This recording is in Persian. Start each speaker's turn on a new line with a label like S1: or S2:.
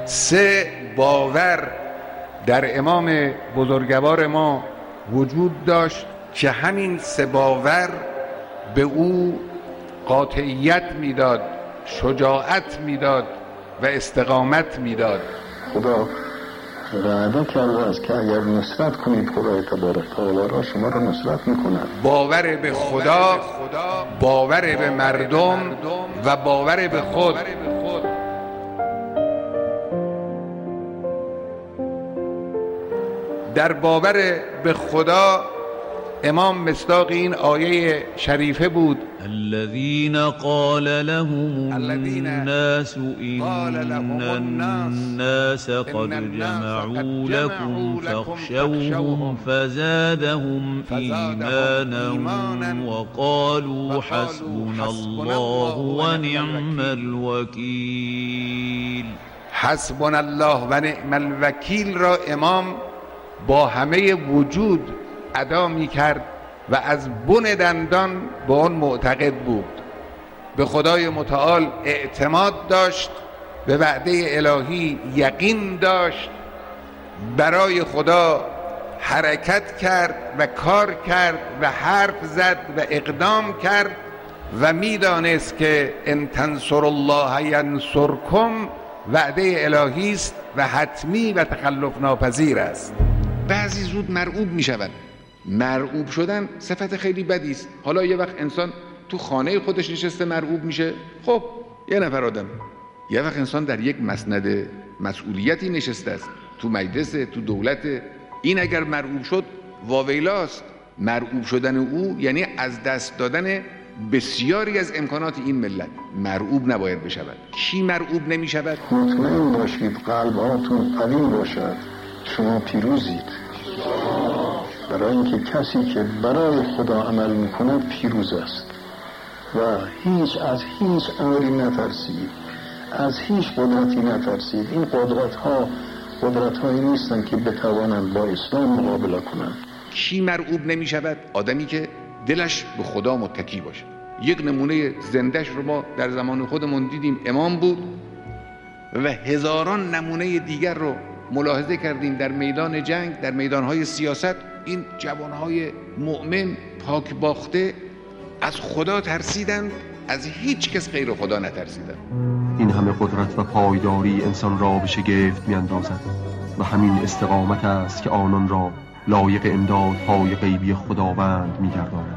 S1: 3 باور در امام بزرگوار ما وجود داشت که همین 3 باور به او قاطعیت میداد، شجاعت میداد و استقامت میداد.
S2: خدا وعده کرده است که اگر نصرت کنید خدای تبارک تعالی شما را نصرت میکند.
S1: باور به خدا، باور به مردم و باور به خود. در باور به خدا امام مصداق این آیه شریفه بود:
S3: الذين قال لهم الناس إن الناس قد جمعوا لكم فاخشوهم فزادهم إيمانا وقالوا حسبنا الله ونعم الوكيل.
S1: حسبنا الله و نعم الوکیل را امام با همه وجود ادا می کرد و از بن دندان به آن معتقد بود. به خدای متعال اعتماد داشت، به وعده الهی یقین داشت، برای خدا حرکت کرد و کار کرد و حرف زد و اقدام کرد و میدانست که ان تنصر الله ینصرکم وعده الهی است و حتمی و تخلف ناپذیر است. بعضی زود مرعوب می شود. مرعوب شدن صفت خیلی بدی است. حالا یه وقت انسان تو خانه خودش نشسته مرعوب میشه، خب یه نفر آدم. یه وقت انسان در یک مسند مسئولیتی نشسته است، تو مجلس، تو دولت. این اگر مرعوب شد واویلاست. مرعوب شدن او یعنی از دست دادن بسیاری از امکانات این ملت. مرعوب نباید بشود. کی مرعوب نمی شود؟
S2: مطمئن باشید قلباتون قوی باشد، شما پیروزید. برای اینکه کسی که برای خدا عمل میکنه پیروز است و از هیچ امری نترسید، از هیچ قدرتی نترسید. این قدرت هایی نیستن که بتوانند با اسلام مقابله کنند.
S1: کی مرعوب نمی شود؟ آدمی که دلش به خدا متکی باشه. یک نمونه زندهش رو ما در زمان خودمون دیدیم، امام بود و هزاران نمونه دیگر رو ملاحظه کردیم در میدان جنگ، در میدانهای سیاست. این جوانهای مؤمن پاک باخته از خدا ترسیدند، از هیچ کس غیر خدا نترسیدند.
S4: این همه قدرت و پایداری انسان را به شگفت میاندازد و همین استقامت است که آنان را لایق امدادهای غیبی خداوند میگرداند.